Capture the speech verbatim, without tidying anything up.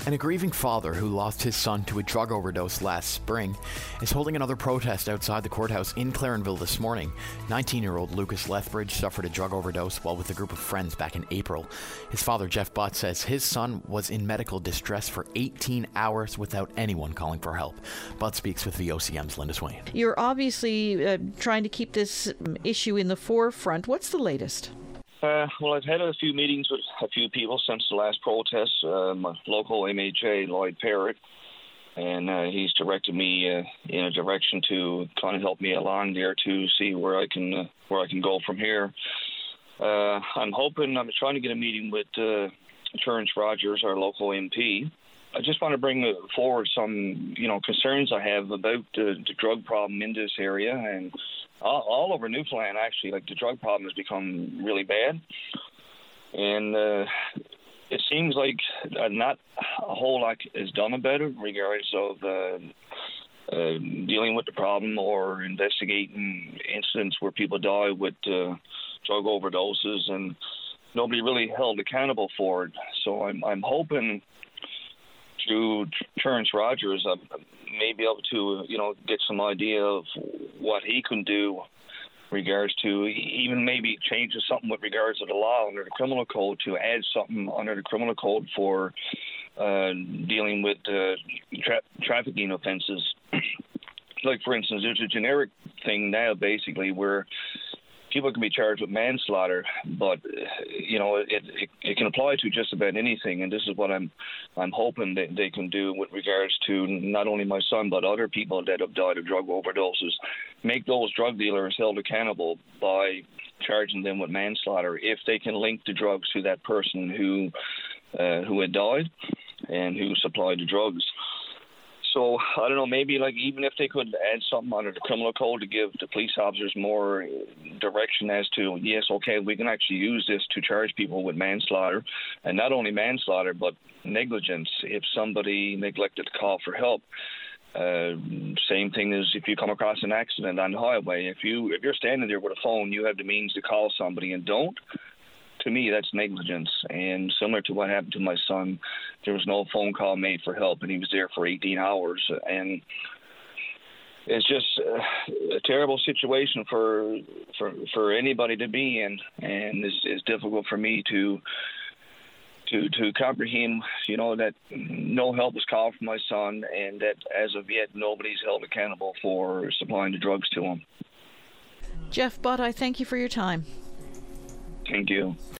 And a grieving father who lost his son to a drug overdose last spring is holding another protest outside the courthouse in Clarenville this morning. nineteen-year-old Lucas Lethbridge suffered a drug overdose while with a group of friends back in April. His father, Jeff Butt, says his son was in medical distress for eighteen hours without anyone calling for help. Butt speaks with V O C M's Linda Swain. You're obviously uh, trying to keep this issue in the forefront. What's the latest? Uh, well, I've had a few meetings with a few people since the last protest. Uh, my local M H A, Lloyd Parrott, and uh, he's directed me uh, in a direction to kind of help me along there to see where I can uh, where I can go from here. Uh, I'm hoping I'm trying to get a meeting with uh, Terrence Rogers, our local M P. I just want to bring forward some, you know, concerns I have about the, the drug problem in this area and all, all over Newfoundland. Actually, like the drug problem has become really bad, and uh, it seems like not a whole lot is done about it, regardless of uh, uh, dealing with the problem or investigating incidents where people die with uh, drug overdoses, and nobody really held accountable for it. So I'm I'm hoping through Terrence Rogers, I may be able to, you know, get some idea of what he can do regards to even maybe changes something with regards to the law under the criminal code to add something under the criminal code for uh, dealing with uh, tra- trafficking offenses. Like, for instance, there's a generic thing now, basically, where people can be charged with manslaughter, but you know it, it it can apply to just about anything, and this is what I'm I'm hoping that they can do with regards to not only my son but other people that have died of drug overdoses. Make those drug dealers held accountable by charging them with manslaughter if they can link the drugs to that person who uh, who had died and who supplied the drugs. So, I don't know, maybe like even if they could add something under the criminal code to give the police officers more direction as to, yes, okay, we can actually use this to charge people with manslaughter, and not only manslaughter, but negligence if somebody neglected to call for help. Uh, same thing as if you come across an accident on the highway. If, you, if you're standing there with a phone, you have the means to call somebody and don't. To me, that's negligence, and similar to what happened to my son, there was no phone call made for help, and he was there for eighteen hours, and it's just uh, a terrible situation for for for anybody to be in, and it's, it's difficult for me to to to comprehend, you know, that no help was called for my son, and that as of yet nobody's held accountable for supplying the drugs to him. Jeff Butt, I thank you for your time. Thank you.